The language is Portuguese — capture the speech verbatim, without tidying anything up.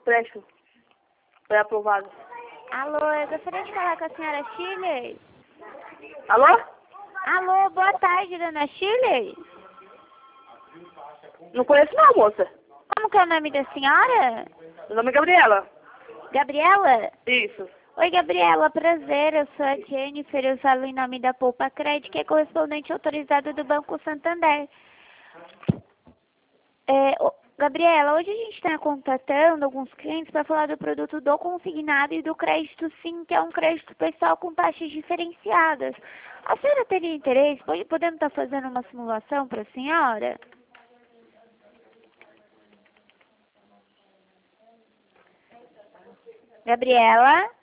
empréstimo. Foi aprovado. Alô, eu gostaria de falar com a senhora Shirley. Alô? Alô, boa tarde, dona Shirley. Não conheço não, moça. Como que é o nome da senhora? Meu nome é Gabriela. Gabriela? Isso. Oi, Gabriela, prazer, eu sou a Jennifer, eu falo em nome da Poupa Cred, que é correspondente autorizado do Banco Santander. É, ô, Gabriela, hoje a gente está contatando alguns clientes para falar do produto do consignado e do crédito sim, que é um crédito pessoal com taxas diferenciadas. A senhora teria interesse? Pode- Podemos estar fazendo uma simulação para a senhora? Gabriela?